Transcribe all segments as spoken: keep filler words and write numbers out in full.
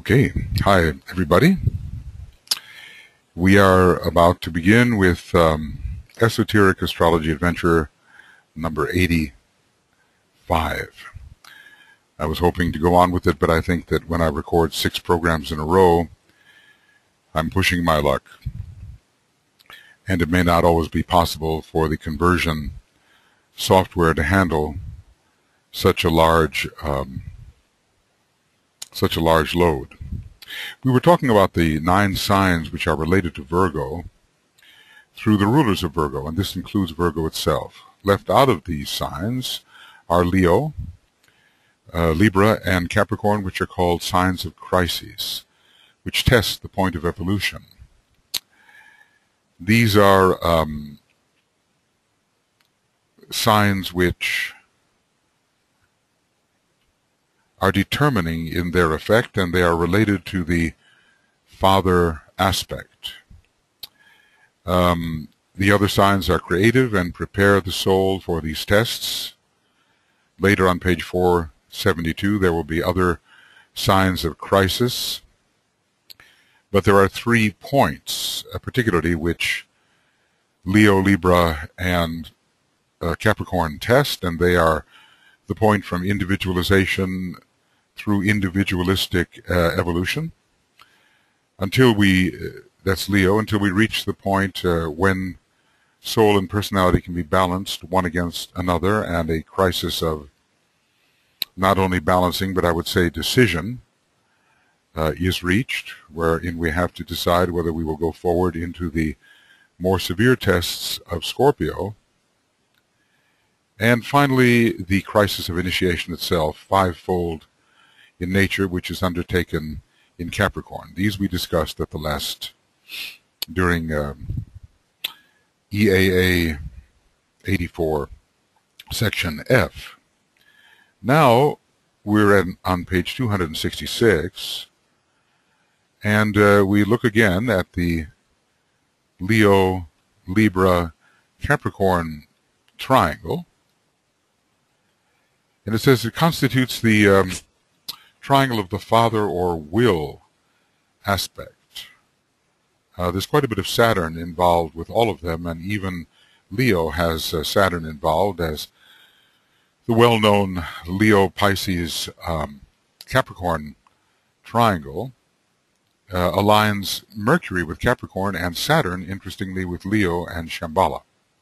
Okay, hi everybody. We are about to begin with um, Esoteric Astrology Adventure number eighty-five. I was hoping to go on with it, but I think that when I record six programs in a row, I'm pushing my luck. And it may not always be possible for the conversion software to handle such a large, um, such a large load. We were talking about the nine signs which are related to Virgo through the rulers of Virgo, and this includes Virgo itself. Left out of these signs are Leo, uh, Libra, and Capricorn, which are called signs of crises, which test the point of evolution. These are um, signs which are determining in their effect, and they are related to the father aspect. Um, the other signs are creative and prepare the soul for these tests. Later on page four seventy-two, there will be other signs of crisis. But there are three points, uh, particularly, which Leo, Libra, and uh, Capricorn test, and they are the point from individualization through individualistic uh, evolution until we, uh, that's Leo, until we reach the point uh, when soul and personality can be balanced one against another, and a crisis of not only balancing, but I would say decision uh, is reached, wherein we have to decide whether we will go forward into the more severe tests of Scorpio. And finally, the crisis of initiation itself, fivefold in nature, which is undertaken in Capricorn. These we discussed at the last, during um, E A A eighty-four, section F. Now, we're at, on page two hundred sixty-six, and uh, we look again at the Leo, Libra, Capricorn triangle. And it says it constitutes the um, triangle of the father or will aspect. Uh, there's quite a bit of Saturn involved with all of them, and even Leo has uh, Saturn involved, as the well-known Leo-Pisces um, Capricorn triangle uh, aligns Mercury with Capricorn and Saturn, interestingly, with Leo and Shambhala.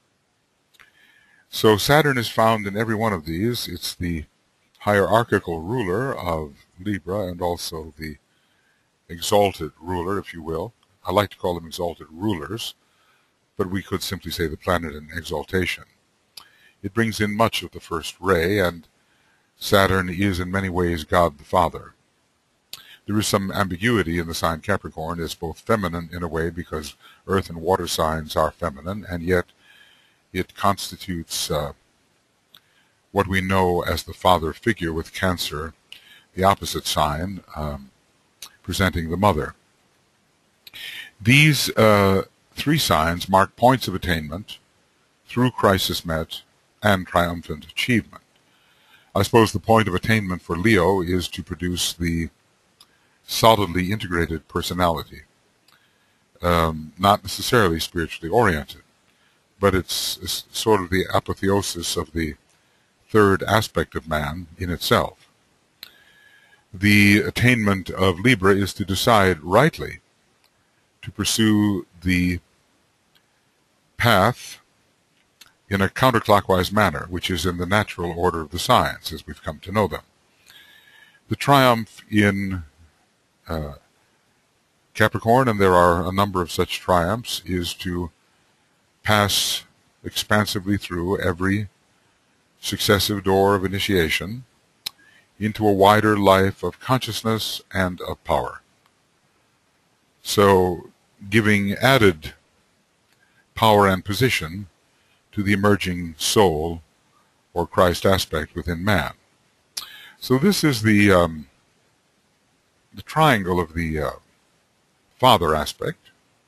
So Saturn is found in every one of these. It's the hierarchical ruler of Libra and also the exalted ruler, if you will. I like to call them exalted rulers, but we could simply say the planet in exaltation. It brings in much of the first ray, and Saturn is in many ways God the Father. There is some ambiguity in the sign Capricorn. It's both feminine in a way, because earth and water signs are feminine, and yet it constitutes uh, what we know as the father figure with Cancer, the opposite sign, um, presenting the mother. These uh, three signs mark points of attainment through crisis met and triumphant achievement. I suppose the point of attainment for Leo is to produce the solidly integrated personality, um, not necessarily spiritually oriented, but it's, it's sort of the apotheosis of the third aspect of man in itself. The attainment of Libra is to decide rightly to pursue the path in a counterclockwise manner, which is in the natural order of the signs as we've come to know them. The triumph in uh, Capricorn, and there are a number of such triumphs, is to pass expansively through every successive door of initiation into a wider life of consciousness and of power. So, giving added power and position to the emerging soul or Christ aspect within man. So this is the um, the triangle of the uh, father aspect.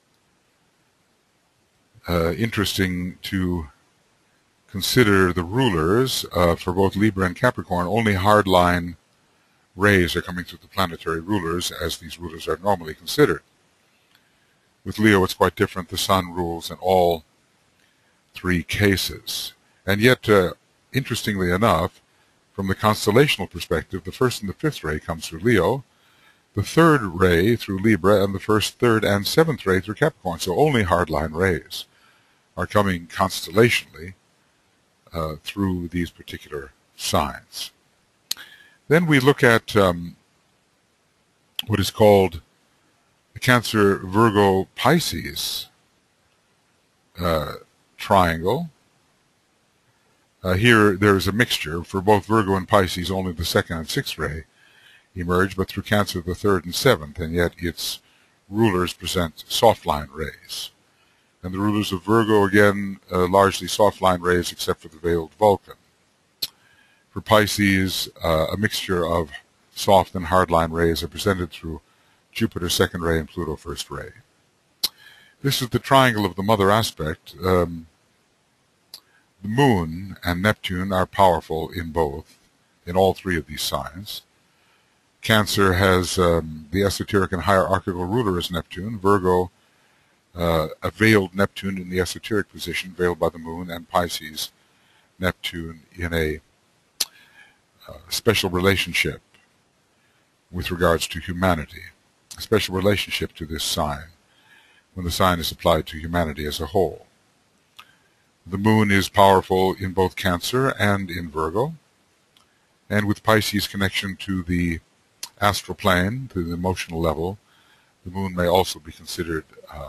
Uh, interesting to consider the rulers uh, for both Libra and Capricorn only hardline rays are coming through the planetary rulers as these rulers are normally considered. With Leo, it's quite different. The sun rules in all three cases. And yet, uh, interestingly enough, from the constellational perspective, the first and the fifth ray comes through Leo, the third ray through Libra, and the first, third, and seventh ray through Capricorn. So only hardline rays are coming constellationally uh, through these particular signs. Then we look at um, what is called the Cancer, Virgo, Pisces uh, triangle. Uh, here there is a mixture. For both Virgo and Pisces, only the second and sixth ray emerge, but through Cancer, the third and seventh, and yet its rulers present soft line rays. And the rulers of Virgo, again, uh, largely soft line rays except for the veiled Vulcan. For Pisces, uh, a mixture of soft and hardline rays are presented through Jupiter second ray and Pluto first ray. This is the triangle of the mother aspect. Um, the Moon and Neptune are powerful in both, in all three of these signs. Cancer has um, the esoteric and hierarchical ruler as Neptune. Virgo, uh, a veiled Neptune in the esoteric position, veiled by the Moon, and Pisces, Neptune in a uh, special relationship with regards to humanity, a special relationship to this sign when the sign is applied to humanity as a whole. The Moon is powerful in both Cancer and in Virgo, and with Pisces' connection to the astral plane, to the emotional level, the Moon may also be considered uh,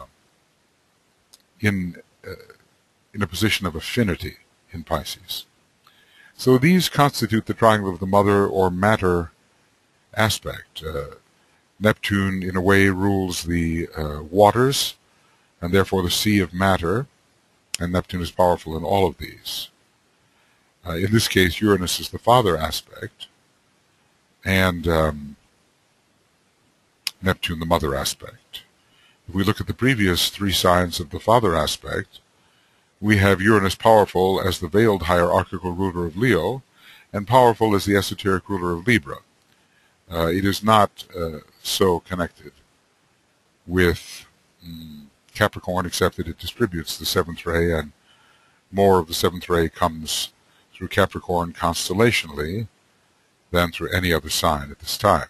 in uh, in a position of affinity in Pisces. So these constitute the triangle of the mother or matter aspect. Uh, Neptune, in a way, rules the uh, waters, and therefore the sea of matter, and Neptune is powerful in all of these. Uh, in this case, Uranus is the father aspect, and um, Neptune the mother aspect. If we look at the previous three signs of the father aspect, we have Uranus powerful as the veiled hierarchical ruler of Leo, and powerful as the esoteric ruler of Libra. Uh, it is not uh, so connected with um, Capricorn, except that it distributes the seventh ray, and more of the seventh ray comes through Capricorn constellationally than through any other sign at this time.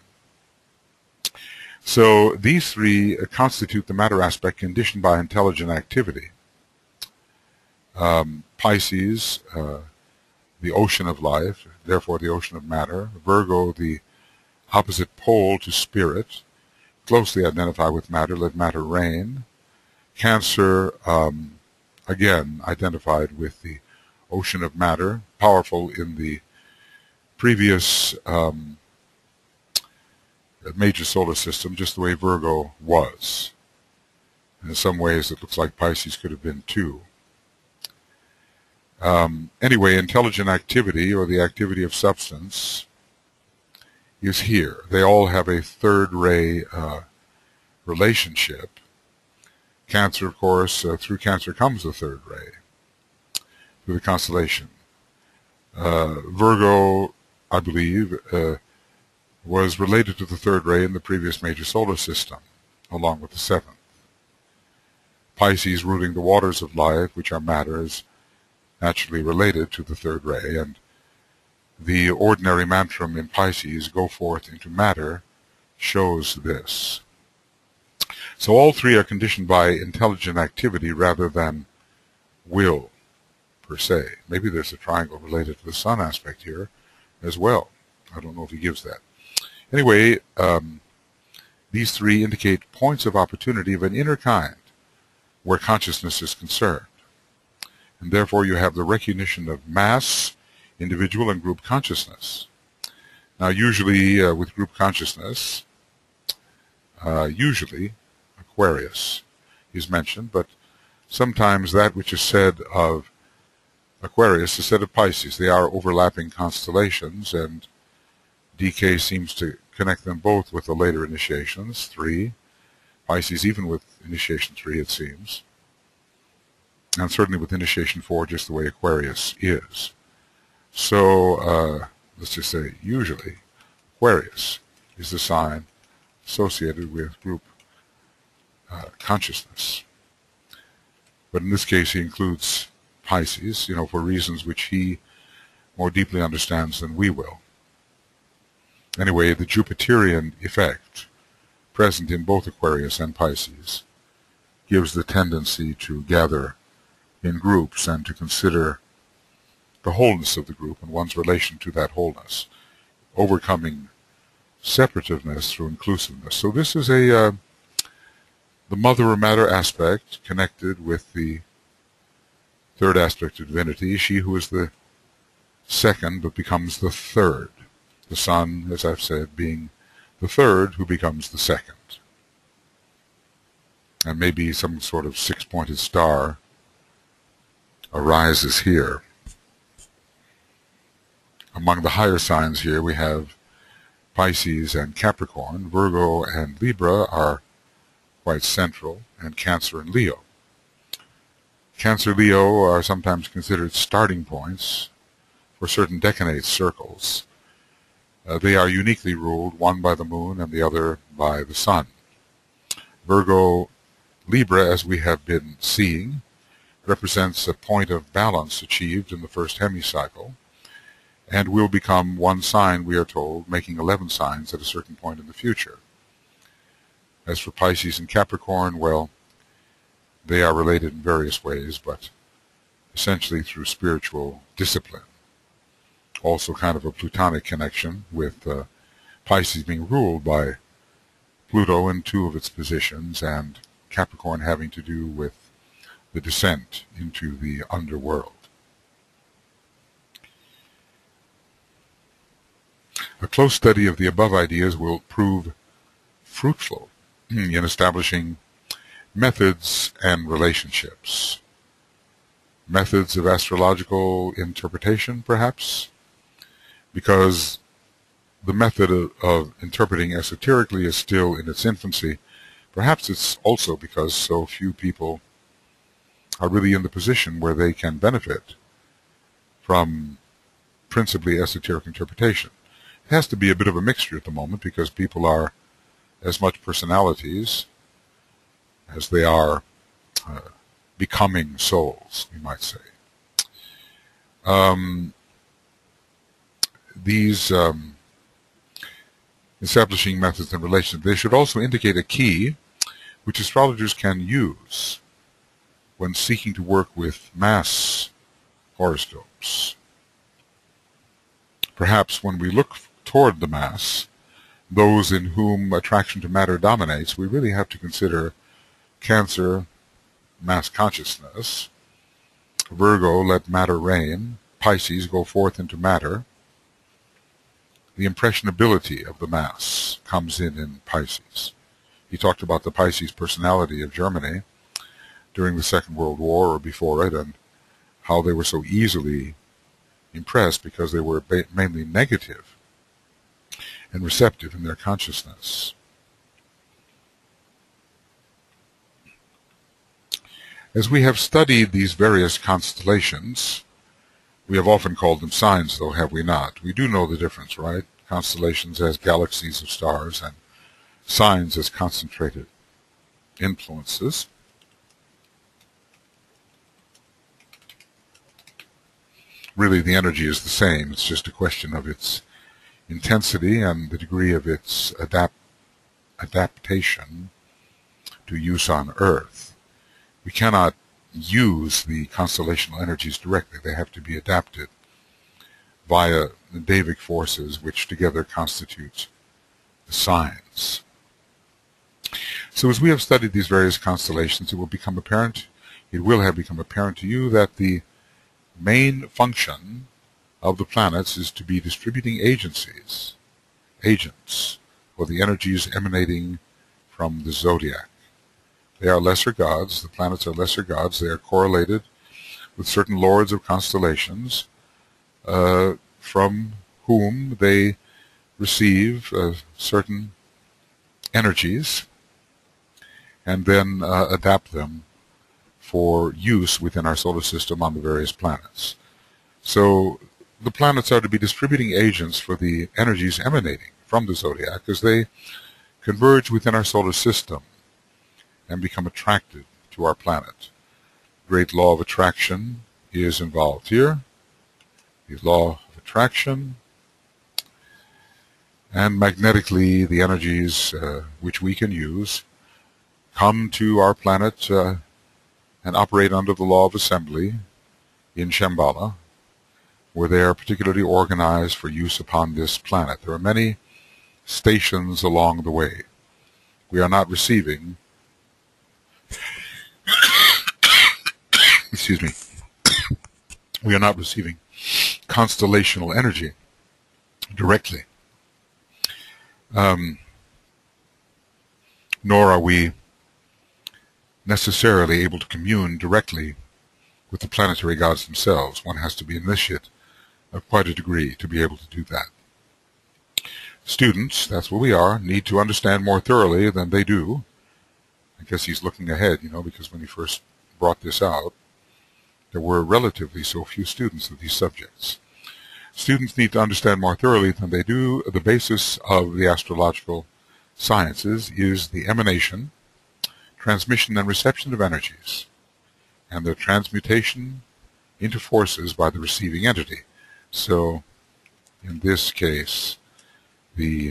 So these three constitute the matter aspect conditioned by intelligent activity. Um, Pisces, uh, the ocean of life, therefore the ocean of matter. Virgo, the opposite pole to spirit, closely identified with matter, let matter reign. Cancer, um, again, identified with the ocean of matter, powerful in the previous um, major solar system, just the way Virgo was. And in some ways, it looks like Pisces could have been too. Um, anyway, intelligent activity, or the activity of substance, is here. They all have a third ray uh, relationship. Cancer, of course, uh, through Cancer comes the third ray, through the constellation. Uh, Virgo, I believe, uh, was related to the third ray in the previous major solar system, along with the seventh. Pisces, ruling the waters of life, which are matter, is naturally related to the third ray, and the ordinary mantram in Pisces, go forth into matter, shows this. So all three are conditioned by intelligent activity rather than will, per se. Maybe there's a triangle related to the sun aspect here as well. I don't know if he gives that. Anyway, um, these three indicate points of opportunity of an inner kind where consciousness is concerned. And therefore you have the recognition of mass, individual, and group consciousness. Now usually uh, with group consciousness, uh, usually Aquarius is mentioned, but sometimes that which is said of Aquarius is said of Pisces. They are overlapping constellations, and D K seems to connect them both with the later initiations, three. Pisces even with initiation three, it seems. And certainly with initiation four, just the way Aquarius is. So, uh, let's just say, usually, Aquarius is the sign associated with group uh, consciousness. But in this case he includes Pisces, you know, for reasons which he more deeply understands than we will. Anyway, the Jupiterian effect, present in both Aquarius and Pisces, gives the tendency to gather in groups and to consider the wholeness of the group and one's relation to that wholeness, overcoming separativeness through inclusiveness. So this is a uh, the mother or matter aspect connected with the third aspect of divinity, she who is the second but becomes the third. The sun, as I've said, being the third who becomes the second. And maybe some sort of six-pointed star arises here. Among the higher signs here we have Pisces and Capricorn. Virgo and Libra are quite central, and Cancer and Leo. Cancer-Leo are sometimes considered starting points for certain decanate circles. Uh, they are uniquely ruled, one by the moon and the other by the sun. Virgo Libra, as we have been seeing, represents a point of balance achieved in the first hemicycle, and will become one sign, we are told, making eleven signs at a certain point in the future. As for Pisces and Capricorn, well, they are related in various ways, but essentially through spiritual discipline. Also kind of a Plutonic connection, with uh, Pisces being ruled by Pluto in two of its positions, and Capricorn having to do with the descent into the underworld. A close study of the above ideas will prove fruitful in establishing methods and relationships. Methods of astrological interpretation, perhaps, because the method of, of interpreting esoterically is still in its infancy. Perhaps it's also because so few people are really in the position where they can benefit from principally esoteric interpretation. It has to be a bit of a mixture at the moment, because people are as much personalities as they are uh, becoming souls, we might say. Um, these um, establishing methods and relations, they should also indicate a key which astrologers can use when seeking to work with mass horoscopes. Perhaps when we look toward the mass, those in whom attraction to matter dominates, we really have to consider Cancer, mass consciousness; Virgo, let matter reign; Pisces, go forth into matter. The impressionability of the mass comes in in Pisces. He talked about the Pisces personality of Germany during the Second World War or before it, and how they were so easily impressed because they were mainly negative and receptive in their consciousness. As we have studied these various constellations, we have often called them signs, though, have we not? We do know the difference, right? Constellations as galaxies of stars, and signs as concentrated influences. Really, the energy is the same. It's just a question of its intensity and the degree of its adapt adaptation to use on Earth. We cannot use the constellational energies directly. They have to be adapted via the Davic forces, which together constitute the signs. So as we have studied these various constellations, it will become apparent, it will have become apparent to you that the main function of the planets is to be distributing agencies, agents, for the energies emanating from the zodiac. They are lesser gods. The planets are lesser gods. They are correlated with certain lords of constellations, uh, from whom they receive uh, certain energies and then uh, adapt them for use within our solar system on the various planets. So the planets are to be distributing agents for the energies emanating from the zodiac as they converge within our solar system and become attracted to our planet. Great law of attraction is involved here. The law of attraction, and magnetically the energies uh, which we can use come to our planet uh, and operate under the law of assembly in Shambhala, where they are particularly organized for use upon this planet. There are many stations along the way. We are not receiving excuse me we are not receiving constellational energy directly, um, nor are we necessarily able to commune directly with the planetary gods themselves. One has to be initiate of quite a degree to be able to do that. Students, that's what we are, need to understand more thoroughly than they do. I guess he's looking ahead, you know, because when he first brought this out, there were relatively so few students of these subjects. Students need to understand more thoroughly than they do. The basis of the astrological sciences is the emanation, transmission, and reception of energies, and their transmutation into forces by the receiving entity. So, in this case, the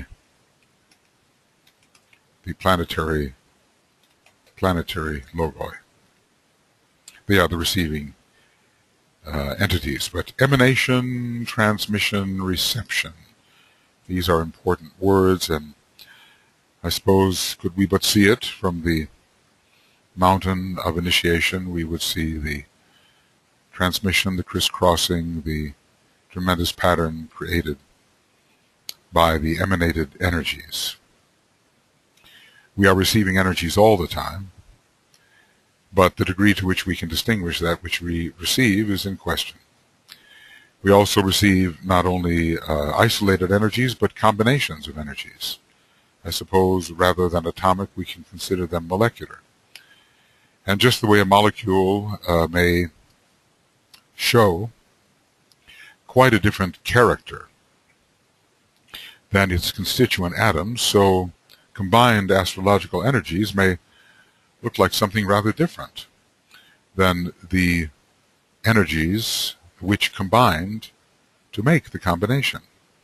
the planetary planetary logoi, they are the receiving uh, entities. But emanation, transmission, reception, these are important words, and I suppose could we but see it from the mountain of initiation, we would see the transmission, the crisscrossing, the tremendous pattern created by the emanated energies. We are receiving energies all the time, but the degree to which we can distinguish that which we receive is in question. We also receive not only uh, isolated energies, but combinations of energies. I suppose rather than atomic, we can consider them molecular. And just the way a molecule uh, may show quite a different character than its constituent atoms, so combined astrological energies may look like something rather different than the energies which combined to make the combination.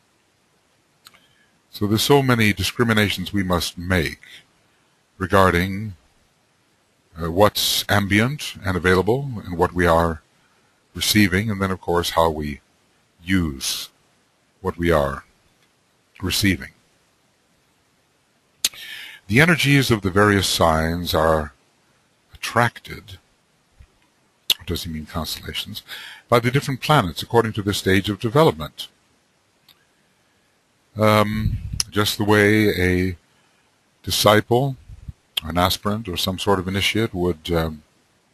So there's so many discriminations we must make regarding uh, what's ambient and available and what we are receiving, and then of course how we use what we are receiving. The energies of the various signs are attracted, what does he mean constellations, by the different planets according to their stage of development. Um, just the way a disciple, or an aspirant, or some sort of initiate would um,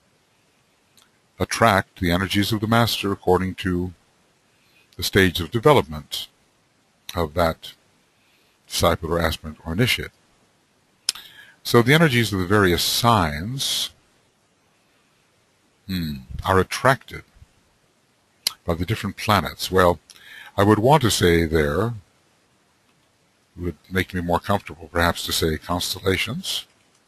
attract the energies of the master according to the stage of development of that disciple or aspirant or initiate. So the energies of the various signs hmm, are attracted by the different planets. Well, I would want to say there, it would make me more comfortable perhaps to say constellations,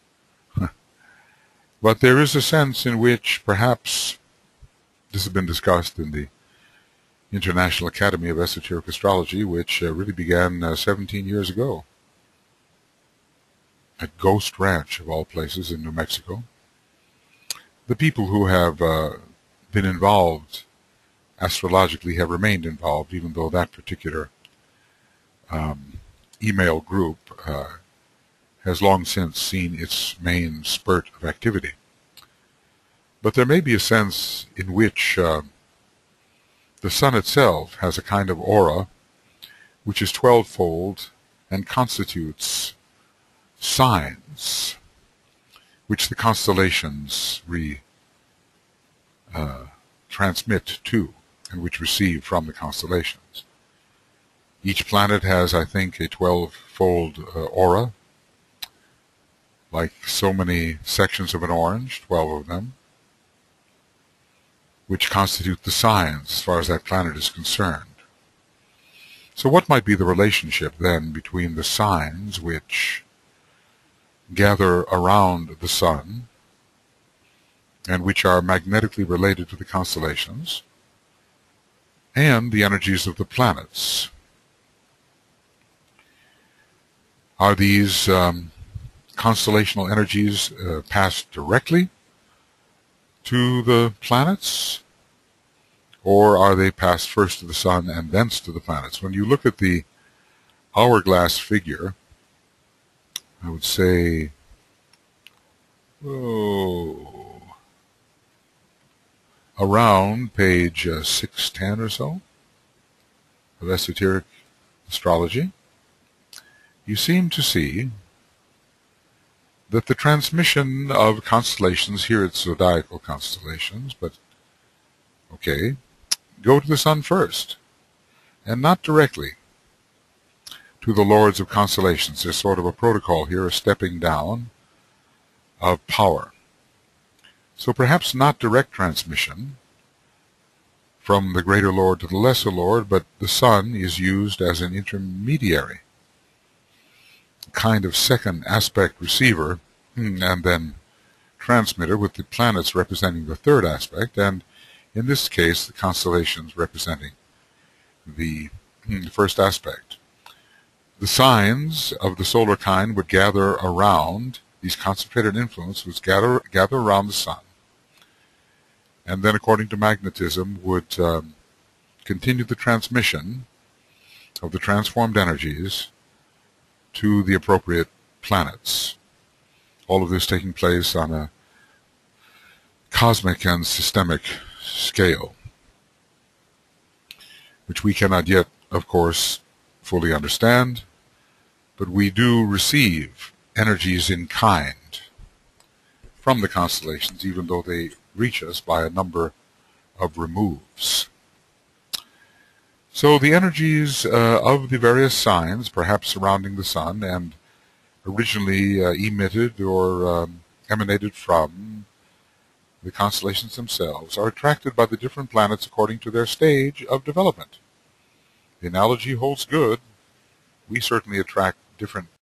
but there is a sense in which perhaps this has been discussed in the International Academy of Esoteric Astrology, which uh, really began uh, seventeen years ago at Ghost Ranch, of all places, in New Mexico. The people who have uh, been involved astrologically have remained involved, even though that particular um, email group uh, has long since seen its main spurt of activity. But there may be a sense in which uh, the sun itself has a kind of aura which is twelve-fold and constitutes signs which the constellations re, uh, transmit to and which receive from the constellations. Each planet has, I think, a twelve-fold uh, aura, like so many sections of an orange, twelve of them, which constitute the signs as far as that planet is concerned. So what might be the relationship then between the signs which gather around the sun and which are magnetically related to the constellations and the energies of the planets? Are these um, constellational energies uh, passed directly to the planets, or are they passed first to the sun and thence to the planets? When you look at the hourglass figure, I would say, oh, around page uh, six ten or so of Esoteric Astrology, you seem to see that the transmission of constellations, here it's zodiacal constellations, but okay, go to the sun first, and not directly to the lords of constellations. There's sort of a protocol here, a stepping down of power. So perhaps not direct transmission from the greater lord to the lesser lord, but the sun is used as an intermediary, kind of second aspect receiver, and then transmitter, with the planets representing the third aspect, and in this case the constellations representing the first aspect. The signs of the solar kind would gather around, these concentrated influence would gather, gather around the sun, and then according to magnetism would um, continue the transmission of the transformed energies to the appropriate planets. All of this taking place on a cosmic and systemic scale, which we cannot yet, of course, fully understand, but we do receive energies in kind from the constellations, even though they reach us by a number of removes. So the energies uh, of the various signs, perhaps surrounding the sun and originally uh, emitted or um, emanated from the constellations themselves, are attracted by the different planets according to their stage of development. The analogy holds good. We certainly attract different